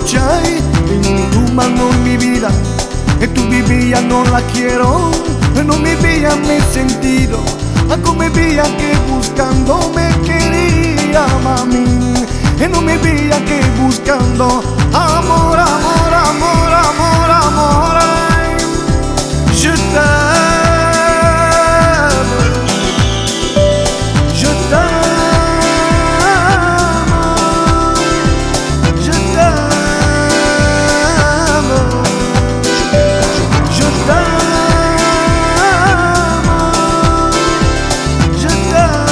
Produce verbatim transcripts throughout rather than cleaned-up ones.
noche hay en tu mano mi vida. En tu vivía no la quiero, no mi vida mi sentido. Con mi vida que buscando me quería, mami. No mi vida que buscando amor, amor, amor, amor, amor. Ay, je t'aime, je t'aime, je t'aime, je t'aime, je t'aime.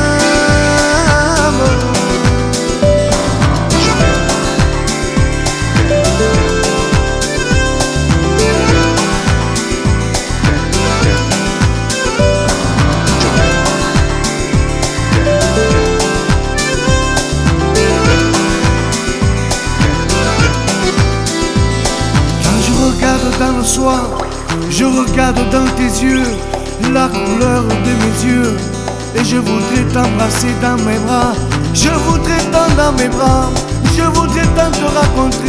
Dans le soir, je regarde dans tes yeux la couleur de mes yeux, et je voudrais t'embrasser dans mes bras, je voudrais t'en dans mes bras, je voudrais tant te raconter